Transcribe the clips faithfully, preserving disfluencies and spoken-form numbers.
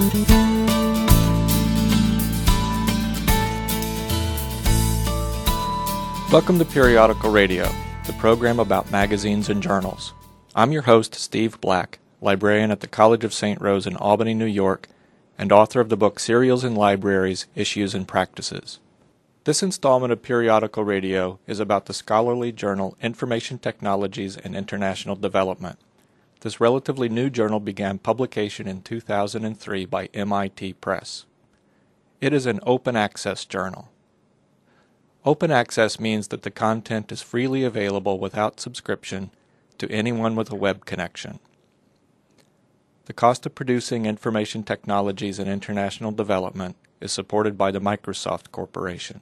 Welcome to Periodical Radio, the program about magazines and journals. I'm your host, Steve Black, librarian at the College of Saint Rose in Albany, New York, and author of the book Serials in Libraries, Issues and Practices. This installment of Periodical Radio is about the scholarly journal Information Technologies and International Development. This relatively new journal began publication in two thousand three by M I T Press. It is an open access journal. Open access means that the content is freely available without subscription to anyone with a web connection. The cost of producing Information Technologies and International Development is supported by the Microsoft Corporation.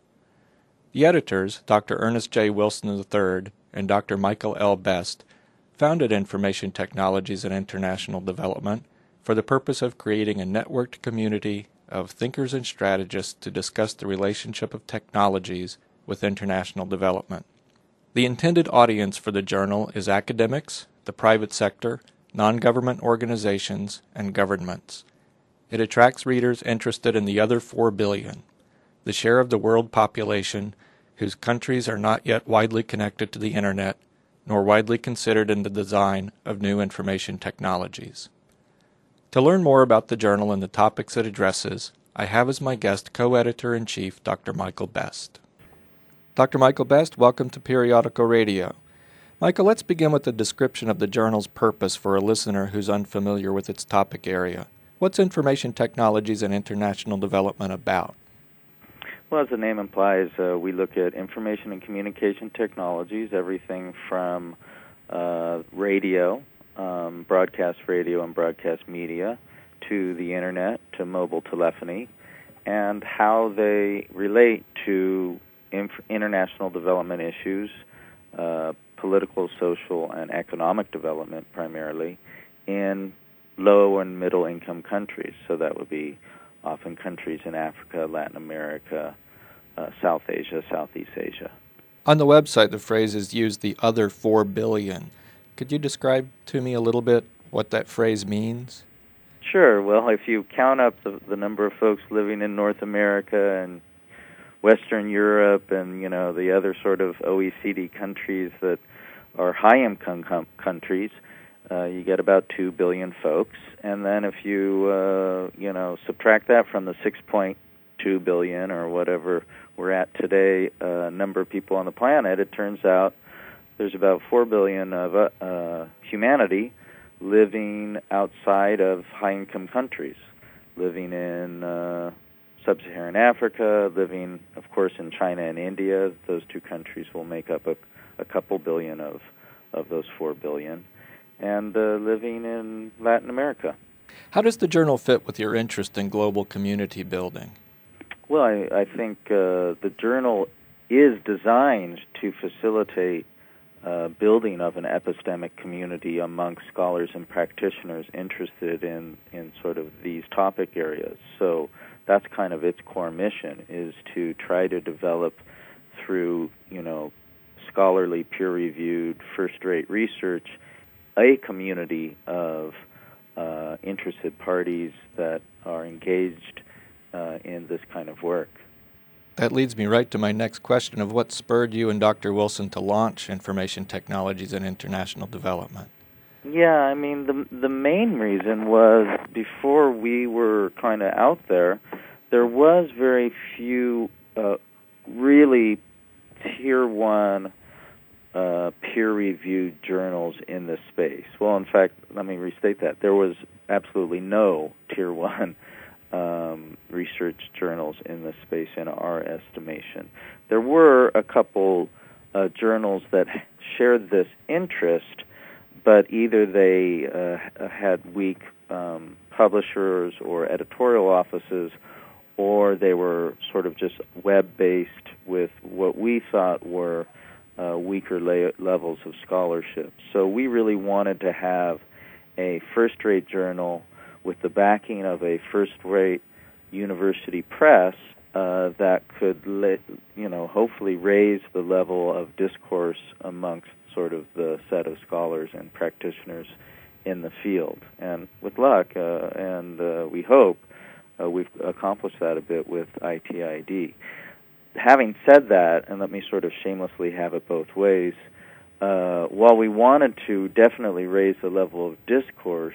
The editors, Doctor Ernest J. Wilson the third and Doctor Michael L. Best, founded Information Technologies and International Development for the purpose of creating a networked community of thinkers and strategists to discuss the relationship of technologies with international development. The intended audience for the journal is academics, the private sector, non-government organizations, and governments. It attracts readers interested in the other four billion, the share of the world population whose countries are not yet widely connected to the Internet, nor widely considered in the design of new information technologies. To learn more about the journal and the topics it addresses, I have as my guest co-editor-in-chief Doctor Michael Best. Doctor Michael Best, welcome to Periodical Radio. Michael, let's begin with a description of the journal's purpose for a listener who's unfamiliar with its topic area. What's Information Technologies and International Development about? Well, as the name implies, uh, we look at information and communication technologies, everything from uh, radio, Um, broadcast radio and broadcast media, to the Internet, to mobile telephony, and how they relate to inf- international development issues, uh, political, social, and economic development primarily, in low and middle income countries. So that would be often countries in Africa, Latin America, uh, South Asia, Southeast Asia. On the website, the phrase is used, the other four billion. Could you describe to me a little bit what that phrase means? Sure. Well, if you count up the, the number of folks living in North America and Western Europe and, you know, the other sort of O E C D countries that are high-income com- countries, uh, you get about two billion folks. And then if you, uh, you know, subtract that from the six point two billion or whatever we're at today, uh, number of people on the planet, it turns out there's about four billion of uh, uh, humanity living outside of high-income countries, living in uh, sub-Saharan Africa, living, of course, in China and India. Those two countries will make up a, a couple billion of, of those four billion, and uh, living in Latin America. How does the journal fit with your interest in global community building? Well, I, I think uh, the journal is designed to facilitate Uh, building of an epistemic community among scholars and practitioners interested in, in sort of these topic areas. So that's kind of its core mission, is to try to develop through, you know, scholarly, peer-reviewed, first-rate research, a community of uh, interested parties that are engaged uh, in this kind of work. That leads me right to my next question of what spurred you and Doctor Wilson to launch Information Technologies and International Development. Yeah, I mean, the the main reason was before we were kind of out there, there was very few uh, really tier one uh, peer-reviewed journals in this space. Well, in fact, let me restate that. There was absolutely no tier one Um, research journals in this space in our estimation. There were a couple uh, journals that shared this interest, but either they uh, had weak um, publishers or editorial offices, or they were sort of just web-based with what we thought were uh, weaker la- levels of scholarship. So we really wanted to have a first-rate journal with the backing of a first-rate university press uh, that could, let, you know, hopefully raise the level of discourse amongst sort of the set of scholars and practitioners in the field. And with luck, uh, and uh, we hope, uh, we've accomplished that a bit with I T I D. Having said that, and let me sort of shamelessly have it both ways, uh, while we wanted to definitely raise the level of discourse,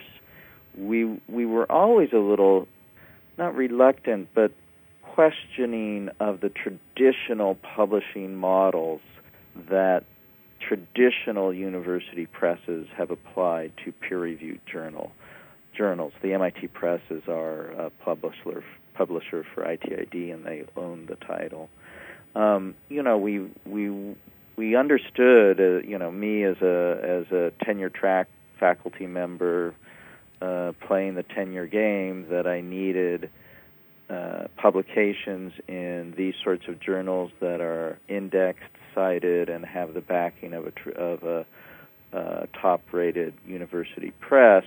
we we were always a little, not reluctant, but questioning of the traditional publishing models that traditional university presses have applied to peer-reviewed journal journals. The M I T Press is our uh, publisher publisher for I T I D, and they own the title. Um, you know, we we we understood. Uh, you know, me as a as a tenure track faculty member uh, playing the tenure game, that I needed uh, publications in these sorts of journals that are indexed, cited, and have the backing of a tr- of a uh, top-rated university press.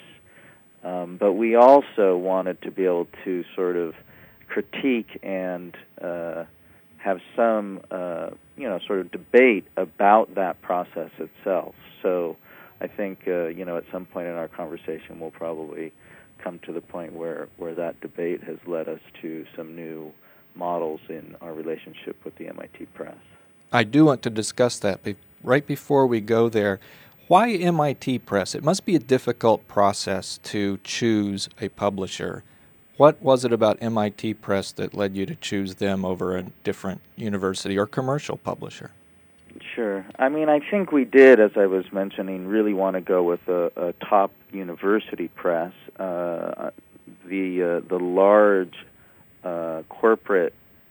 Um, but we also wanted to be able to sort of critique and uh, have some, uh, you know, sort of debate about that process itself. So I think, uh, you know, at some point in our conversation, we'll probably come to the point where, where that debate has led us to some new models in our relationship with the M I T Press. I do want to discuss that. But right before we go there, why M I T Press? It must be a difficult process to choose a publisher. What was it about M I T Press that led you to choose them over a different university or commercial publisher? Sure. I mean, I think we did, as I was mentioning, really want to go with a, a top university press. Uh, the uh, the large uh, corporate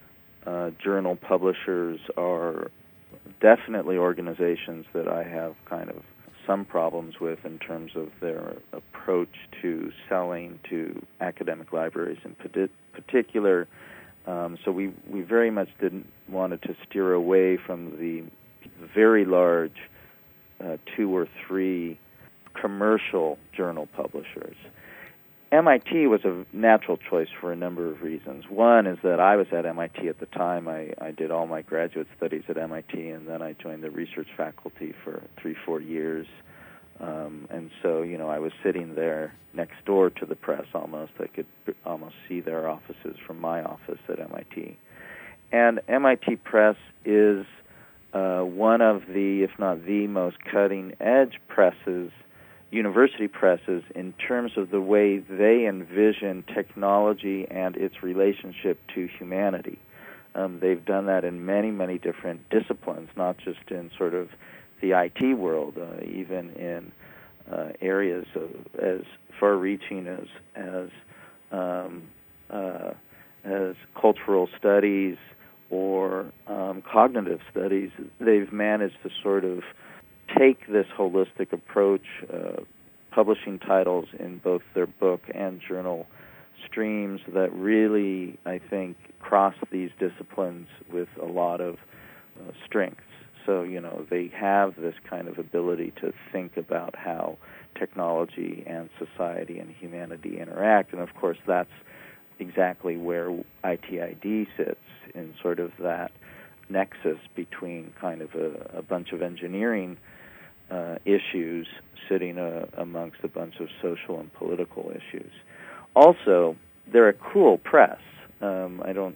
uh, journal publishers are definitely organizations that I have kind of some problems with in terms of their approach to selling to academic libraries in particular. Um, so we, we very much didn't wanted to steer away from the very large uh, two or three commercial journal publishers. M I T was a natural choice for a number of reasons. One is that I was at M I T at the time. I, I did all my graduate studies at M I T, and then I joined the research faculty for three, four years. Um, and so, you know, I was sitting there next door to the press almost. I could almost see their offices from my office at M I T. And M I T Press is uh, one of the, if not the most cutting-edge presses, university presses, in terms of the way they envision technology and its relationship to humanity. Um, they've done that in many, many different disciplines, not just in sort of the I T world, uh, even in uh, areas of, as far-reaching as as um, uh, as cultural studies or um, cognitive studies. They've managed to sort of take this holistic approach, uh, publishing titles in both their book and journal streams that really, I think, cross these disciplines with a lot of uh, strengths. So, you know, they have this kind of ability to think about how technology and society and humanity interact, and of course that's exactly where I T I D sits, in sort of that nexus between kind of a, a bunch of engineering uh, issues sitting uh, amongst a bunch of social and political issues. Also, they're a cool press. Um, I don't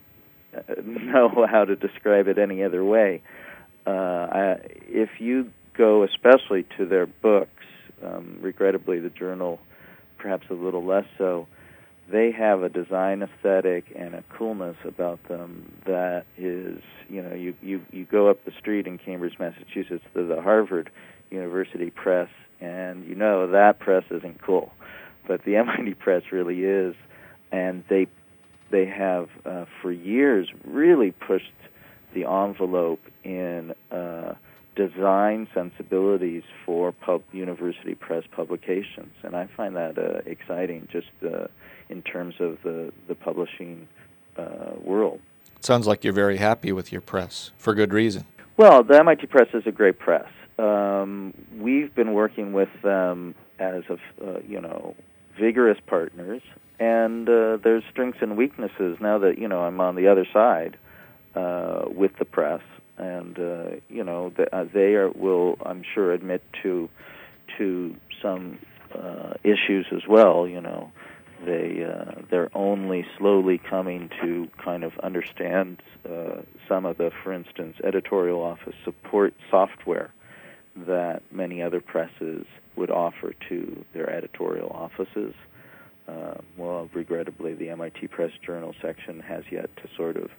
know how to describe it any other way. Uh, I, if you go especially to their books, um, regrettably the journal perhaps a little less so, they have a design aesthetic and a coolness about them that is, you know, you, you, you go up the street in Cambridge, Massachusetts to the Harvard University Press, and you know that press isn't cool. But the M I T Press really is, and they they have uh, for years really pushed the envelope in uh, design sensibilities for pub university press publications, and I find that uh, exciting just uh, in terms of the, the publishing uh, world. It sounds like you're very happy with your press, for good reason. Well, the M I T Press is a great press. Um, we've been working with them as, a, uh, you know, vigorous partners, and uh, there's strengths and weaknesses now that, you know, I'm on the other side uh, with the press, and, uh, you know, the, uh, they are, will, I'm sure, admit to to some uh, issues as well. You know, they uh, they're only slowly coming to kind of understand uh, some of the, for instance, editorial office support software that many other presses would offer to their editorial offices. Uh, well, regrettably, the M I T Press Journal section has yet to sort of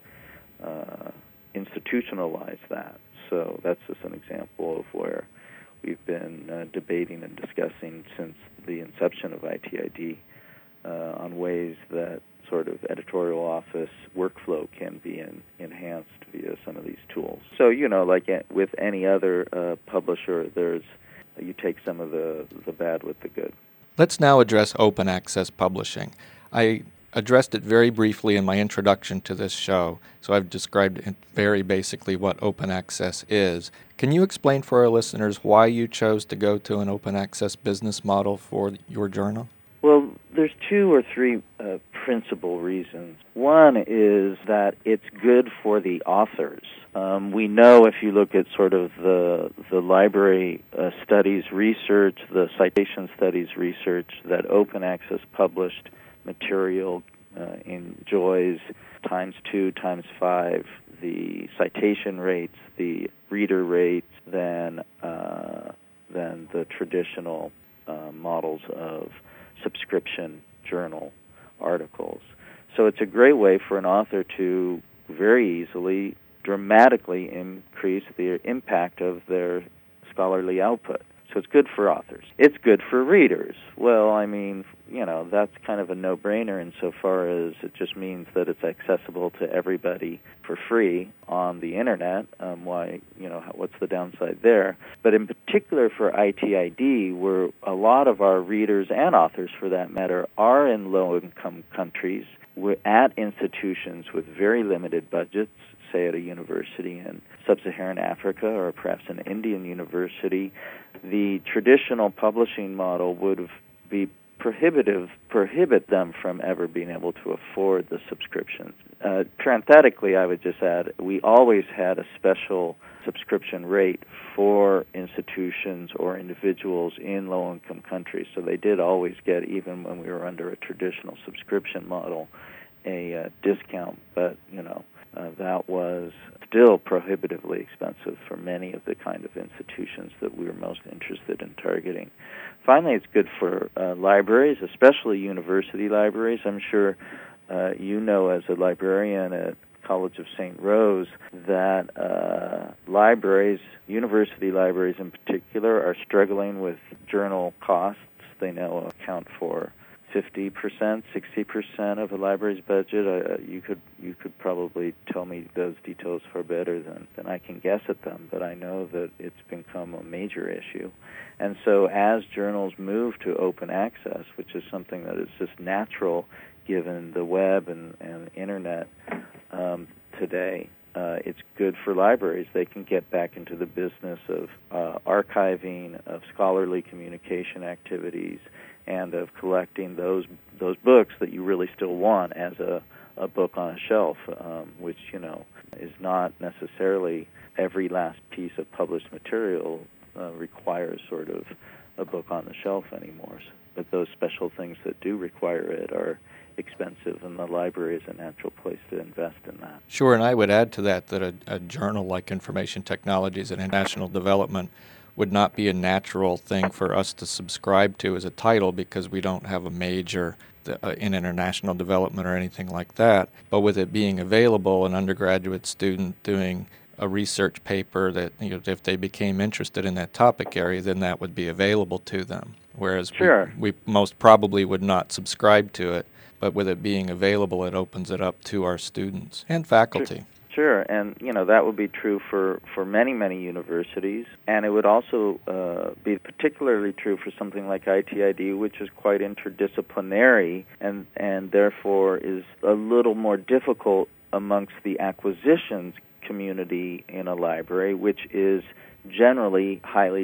uh, institutionalize that. So that's just an example of where we've been uh, debating and discussing since the inception of I T I D uh, on ways that sort of editorial office workflow can be in, enhanced via some of these tools. So, you know, like with any other uh, publisher, there's you take some of the, the bad with the good. Let's now address open access publishing. I addressed it very briefly in my introduction to this show, so I've described it very basically what open access is. Can you explain for our listeners why you chose to go to an open access business model for your journal? Well, there's two or three uh, principal reasons. One is that it's good for the authors. Um, we know if you look at sort of the the library uh, studies research, the citation studies research, that open access published material uh, enjoys times two, times five the citation rates, the reader rates than uh, than the traditional uh, models of subscription journal articles. So it's a great way for an author to very easily, dramatically increase the impact of their scholarly output. So it's good for authors. It's good for readers. Well, I mean, you know, that's kind of a no-brainer insofar as it just means that it's accessible to everybody for free on the Internet. Um, why, you know, what's the downside there? But in particular for I T I D, where a lot of our readers and authors, for that matter, are in low-income countries, we're at institutions with very limited budgets, say at a university in sub-Saharan Africa or perhaps an Indian university, the traditional publishing model would be prohibitive, prohibit them from ever being able to afford the subscriptions. Uh, parenthetically, I would just add, we always had a special subscription rate for institutions or individuals in low-income countries, so they did always get, even when we were under a traditional subscription model, a uh, discount, but, you know, Uh, that was still prohibitively expensive for many of the kind of institutions that we were most interested in targeting. Finally, it's good for uh, libraries, especially university libraries. I'm sure uh, you know as a librarian at College of Saint Rose that uh, libraries, university libraries in particular, are struggling with journal costs. They now account for fifty percent, sixty percent of a library's budget. Uh, you could you could probably tell me those details far better than, than I can guess at them, but I know that it's become a major issue. And so as journals move to open access, which is something that is just natural given the web and, and Internet um, today, uh, it's good for libraries. They can get back into the business of uh, archiving, of scholarly communication activities, and of collecting those those books that you really still want as a, a book on a shelf, um, which, you know, is not necessarily every last piece of published material uh, requires sort of a book on the shelf anymore. But those special things that do require it are expensive, and the library is a natural place to invest in that. Sure, and I would add to that that a, a journal like Information Technologies and International Development would not be a natural thing for us to subscribe to as a title because we don't have a major uh, in international development or anything like that. But with it being available, an undergraduate student doing a research paper that, you know, if they became interested in that topic area, then that would be available to them. Whereas sure. we, we most probably would not subscribe to it, but with it being available, it opens it up to our students and faculty. Sure. Sure, and you know that would be true for, for many, many universities, and it would also uh, be particularly true for something like I T I D, which is quite interdisciplinary and, and therefore is a little more difficult amongst the acquisitions community in a library, which is generally highly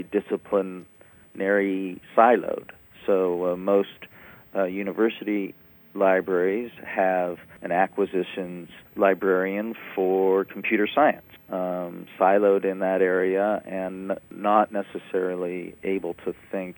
disciplinary siloed. So uh, most uh, university libraries have an acquisitions librarian for computer science, um, siloed in that area and not necessarily able to think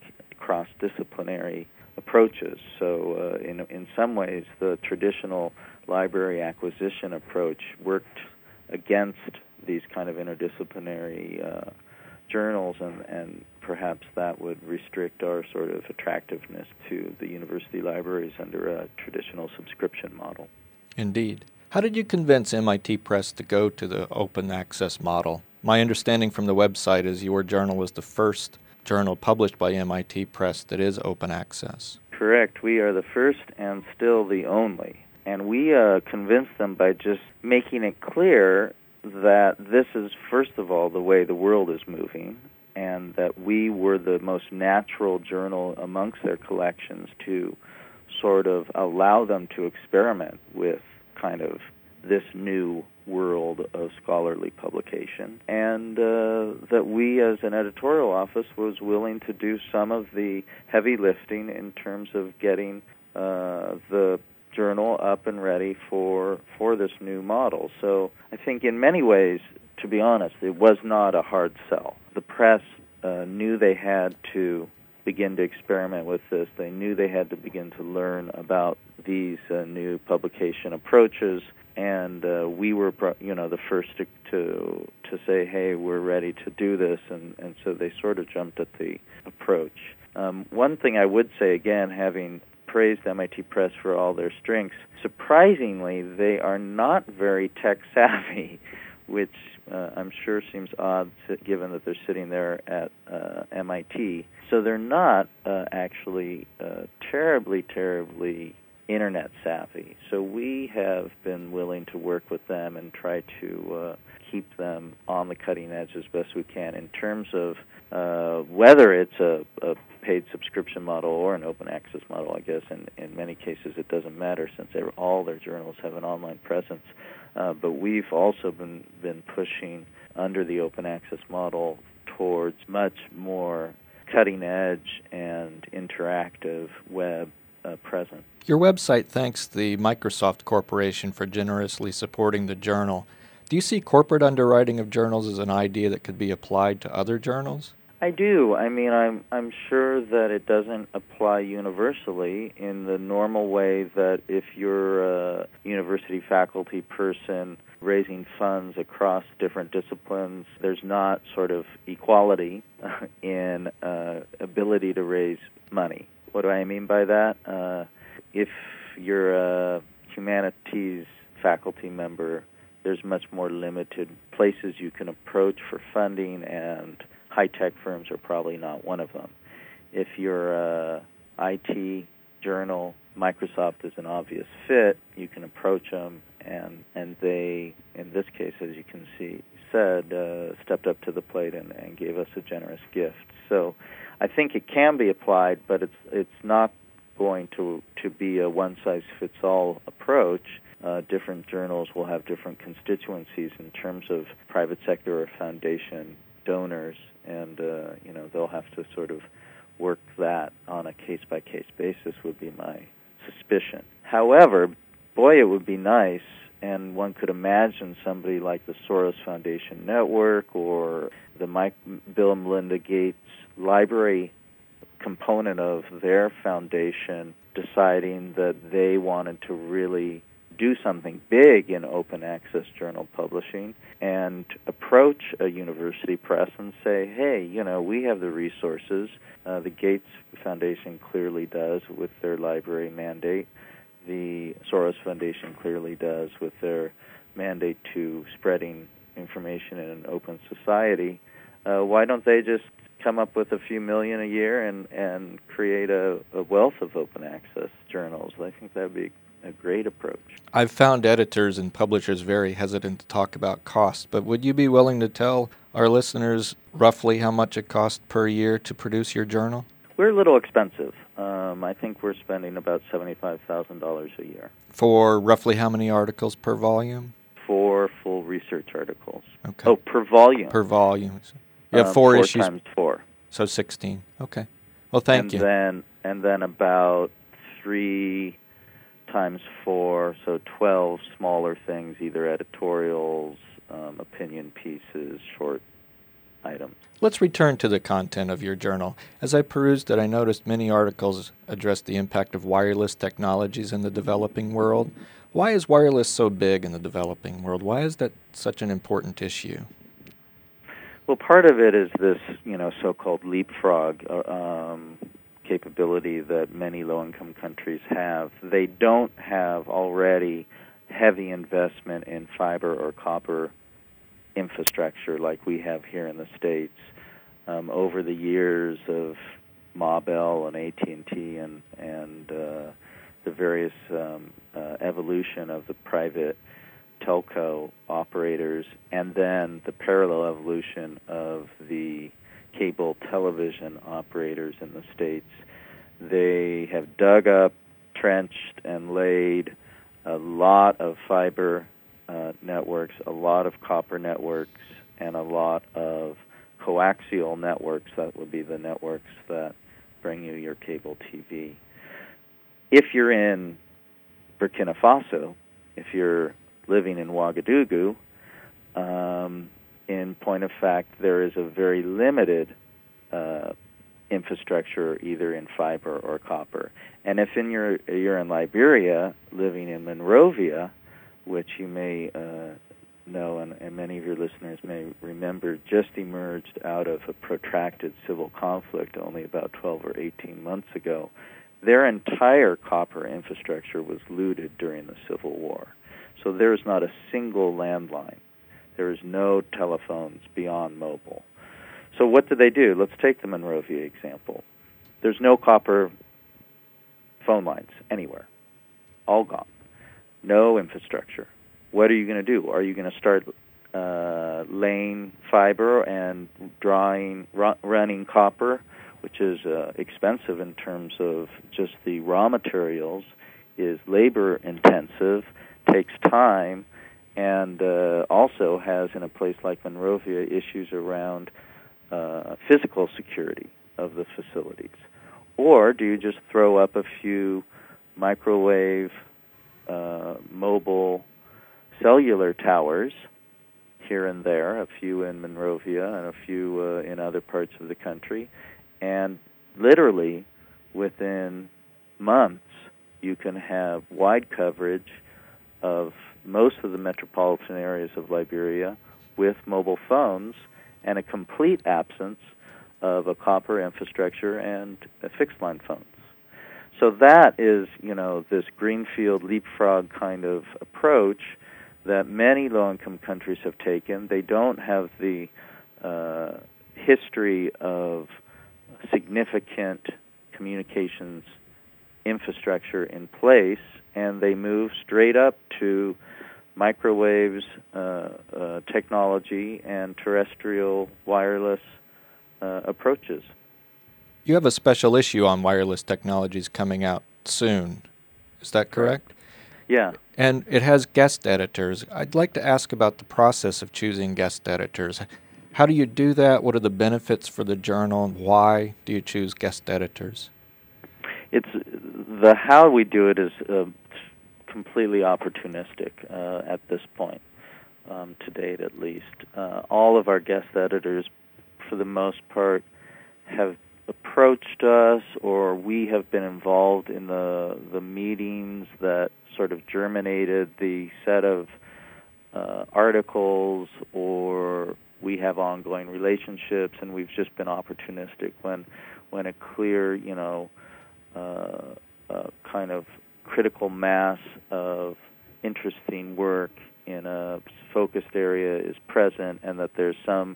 cross-disciplinary approaches. So uh, in, in some ways, the traditional library acquisition approach worked against these kind of interdisciplinary uh, journals, and, and perhaps that would restrict our sort of attractiveness to the university libraries under a traditional subscription model. Indeed. How did you convince M I T Press to go to the open access model? My understanding from the website is your journal was the first journal published by M I T Press that is open access. Correct. We are the first and still the only. And we uh, convinced them by just making it clear that this is, first of all, the way the world is moving, and that we were the most natural journal amongst their collections to sort of allow them to experiment with kind of this new world of scholarly publication, and uh, that we as an editorial office was willing to do some of the heavy lifting in terms of getting uh, the journal up and ready for for this new model. So I think in many ways, to be honest, it was not a hard sell. The press uh, knew they had to begin to experiment with this. They knew they had to begin to learn about these uh, new publication approaches, and uh, we were, you know, the first to, to to say, hey, we're ready to do this, and, and so they sort of jumped at the approach. Um, one thing I would say, again, having praised M I T Press for all their strengths, surprisingly, they are not very tech-savvy, which uh, I'm sure seems odd given that they're sitting there at uh, M I T. So they're not uh, actually uh, terribly, terribly internet savvy. So we have been willing to work with them and try to uh, keep them on the cutting edge as best we can in terms of uh, whether it's a, a paid subscription model or an open access model. I guess in, in many cases it doesn't matter since all their journals have an online presence. Uh, but we've also been, been pushing under the open access model towards much more cutting edge and interactive web uh, presence. Your website thanks the Microsoft Corporation for generously supporting the journal. Do you see corporate underwriting of journals as an idea that could be applied to other journals? I do. I mean, I'm I'm sure that it doesn't apply universally in the normal way that if you're a university faculty person raising funds across different disciplines, there's not sort of equality in uh, ability to raise money. What do I mean by that? Uh, if you're a humanities faculty member, there's much more limited places you can approach for funding, and high-tech firms are probably not one of them. If you're a I T journal, Microsoft is an obvious fit. You can approach them, and and they, in this case, as you can see, said, uh, stepped up to the plate and, and gave us a generous gift. So I think it can be applied, but it's it's not going to, to be a one-size-fits-all approach. Uh, different journals will have different constituencies in terms of private sector or foundation donors, and uh, you know they'll have to sort of work that on a case-by-case basis, would be my suspicion. However, boy, it would be nice, and one could imagine somebody like the Soros Foundation Network or the Mike, Bill and Melinda Gates Library component of their foundation deciding that they wanted to really do something big in open access journal publishing and approach a university press and say, hey, you know, we have the resources. Uh, the Gates Foundation clearly does with their library mandate. The Soros Foundation clearly does with their mandate to spreading information in an open society. Uh, why don't they just come up with a few million a year and, and create a, a wealth of open access journals? I think that would be a great approach. I've found editors and publishers very hesitant to talk about cost, but would you be willing to tell our listeners roughly how much it costs per year to produce your journal? We're a little expensive. Um, I think we're spending about seventy-five thousand dollars a year. For roughly how many articles per volume? Four full research articles. Okay. Oh, per volume. Per volume. You have um, four, four issues. times four. So sixteen. Okay. Well, thank and you. Then, and then about three times four, so twelve smaller things, either editorials, um, opinion pieces, short items. Let's return to the content of your journal. As I perused it, I noticed many articles addressed the impact of wireless technologies in the developing world. Why is wireless so big in the developing world? Why is that such an important issue? Well, part of it is this, you know, so-called leapfrog uh, um, capability that many low-income countries have. They don't have already heavy investment in fiber or copper infrastructure like we have here in the States. Um, over the years of Ma Bell and A T and T and, and uh, the various um, uh, evolution of the private telco operators, and then the parallel evolution of the cable television operators in the States, they have dug up, trenched, and laid a lot of fiber uh, networks, a lot of copper networks, and a lot of coaxial networks. That would be the networks that bring you your cable T V. If you're in Burkina Faso, if you're living in Ouagadougou, um, in point of fact, there is a very limited uh, infrastructure either in fiber or copper. And if in your, you're in Liberia, living in Monrovia, which you may uh, know, and, and many of your listeners may remember, just emerged out of a protracted civil conflict only about twelve or eighteen months ago, their entire copper infrastructure was looted during the Civil War. So there is not a single landline. There is no telephones beyond mobile. So what did they do? Let's take the Monrovia example. There's no copper phone lines anywhere. All gone. No infrastructure. What are you going to do? Are you going to start uh, laying fiber and drawing, ru- running copper, which is uh, expensive in terms of just the raw materials, is labor intensive, takes time, and uh, also has, in a place like Monrovia, issues around uh, physical security of the facilities? Or do you just throw up a few microwave, uh, mobile, cellular towers here and there, a few in Monrovia and a few uh, in other parts of the country, and literally within months you can have wide coverage of most of the metropolitan areas of Liberia with mobile phones and a complete absence of a copper infrastructure and uh, fixed line phones. So that is, you know, this greenfield leapfrog kind of approach that many low-income countries have taken. They don't have the uh, history of significant communications infrastructure in place, and they move straight up to microwaves, uh, uh, technology, and terrestrial wireless uh, approaches. You have a special issue on wireless technologies coming out soon. Is that correct? Yeah. And it has guest editors. I'd like to ask about the process of choosing guest editors. How do you do that? What are the benefits for the journal? Why do you choose guest editors? It's the how we do it is uh, completely opportunistic uh, at this point, um, to date at least. Uh, all of our guest editors, for the most part, have approached us, or we have been involved in the the meetings that sort of germinated the set of uh, articles, or we have ongoing relationships, and we've just been opportunistic when when a clear, you know, uh, uh, kind of critical mass of interesting work in a focused area is present, and that there's some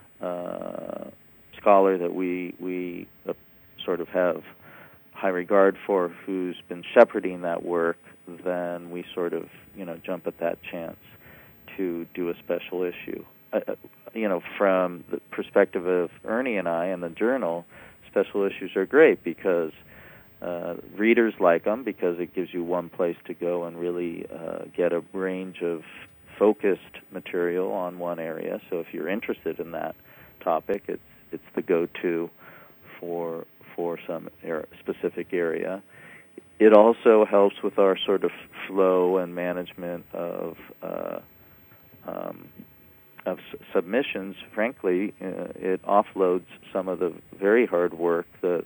uh, scholar that we we uh, sort of have high regard for who's been shepherding that work, then we sort of, you know, jump at that chance to do a special issue. Uh, you know, from the perspective of Ernie and I and the journal, special issues are great because uh, readers like them, because it gives you one place to go and really uh, get a range of focused material on one area. So if you're interested in that topic, it's it's the go-to for for some er- specific area. It also helps with our sort of flow and management of uh, um, of s- submissions, frankly, uh, it offloads some of the very hard work that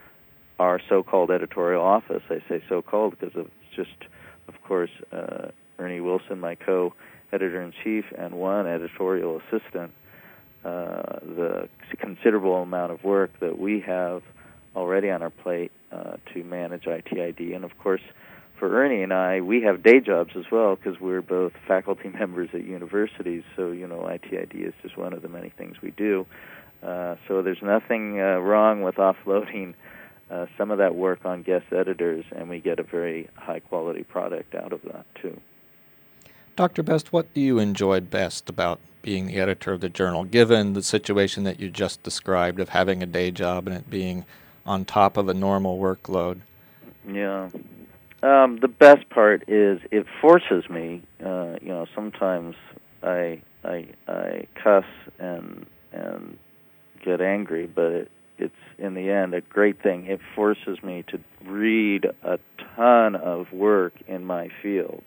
our so-called editorial office, I say so-called because it's just, of course, uh, Ernie Wilson, my co-editor-in-chief, and one editorial assistant, uh, the considerable amount of work that we have already on our plate uh, to manage I T I D. And, of course, for Ernie and I, we have day jobs as well because we're both faculty members at universities, so, you know, I T I D is just one of the many things we do. Uh, so there's nothing uh, wrong with offloading Uh, some of that work on guest editors, and we get a very high-quality product out of that, too. Doctor Best, what do you enjoy best about being the editor of the journal, given the situation that you just described of having a day job and it being on top of a normal workload? Yeah. Um, the best part is it forces me, uh, you know, sometimes I, I, I cuss and, and get angry, but it, it's, in the end, a great thing. It forces me to read a ton of work in my field.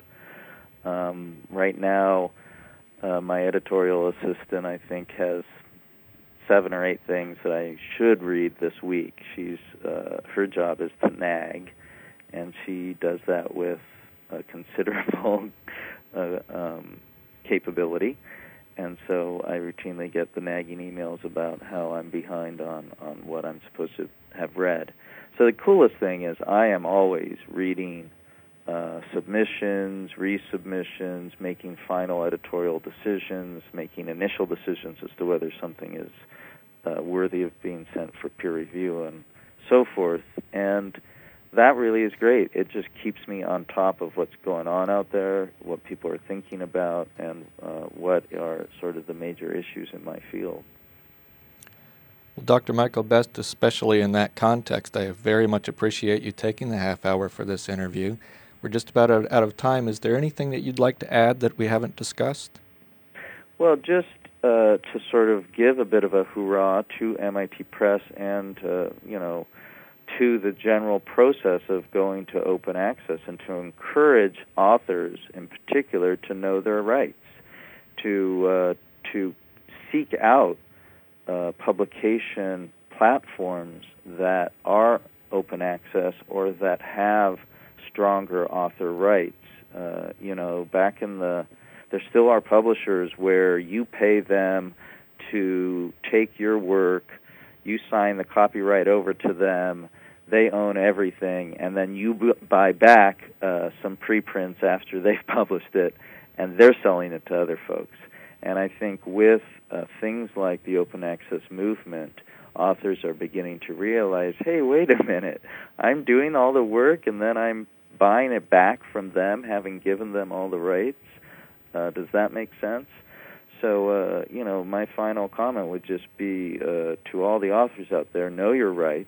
Um, right now, uh, my editorial assistant, I think, has seven or eight things that I should read this week. She's uh, her job is to nag, and she does that with a considerable uh, um, capability. And so I routinely get the nagging emails about how I'm behind on, on what I'm supposed to have read. So the coolest thing is I am always reading uh, submissions, resubmissions, making final editorial decisions, making initial decisions as to whether something is uh, worthy of being sent for peer review and so forth. And that really is great. It just keeps me on top of what's going on out there, what people are thinking about, and uh, what are sort of the major issues in my field. Well, Doctor Michael Best, especially in that context, I very much appreciate you taking the half hour for this interview. We're just about out of time. Is there anything that you'd like to add that we haven't discussed? Well, just uh, to sort of give a bit of a hurrah to M I T Press and, uh, you know, to the general process of going to open access, and to encourage authors in particular to know their rights, to uh, to seek out uh, publication platforms that are open access or that have stronger author rights. Uh, you know, back in the, there still are publishers where you pay them to take your work, you sign the copyright over to them, they own everything, and then you b- buy back uh, some preprints after they've published it, and they're selling it to other folks. And I think with uh, things like the open access movement, authors are beginning to realize, hey, wait a minute, I'm doing all the work, and then I'm buying it back from them, having given them all the rights. Uh, does that make sense? So, uh, you know, my final comment would just be uh, to all the authors out there, know your rights.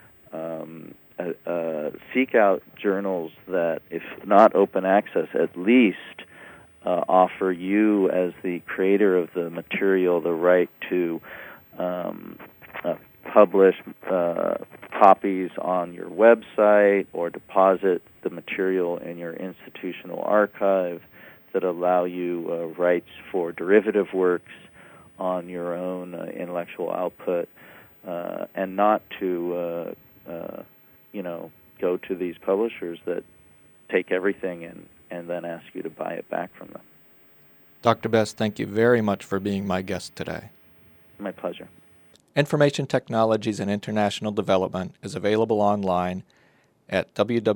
Um, uh, uh, seek out journals that, if not open access, at least uh, offer you as the creator of the material the right to um, uh, publish uh, copies on your website or deposit the material in your institutional archive, that allow you uh, rights for derivative works on your own uh, intellectual output, uh, and not to uh, Uh, you know, go to these publishers that take everything and, and then ask you to buy it back from them. Doctor Best, thank you very much for being my guest today. My pleasure. Information Technologies and International Development is available online at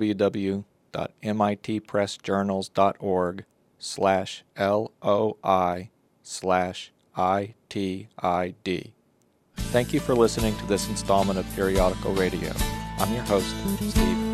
www.mitpressjournals.org slash LOI slash ITID. Thank you for listening to this installment of Periodical Radio. I'm your host, Steve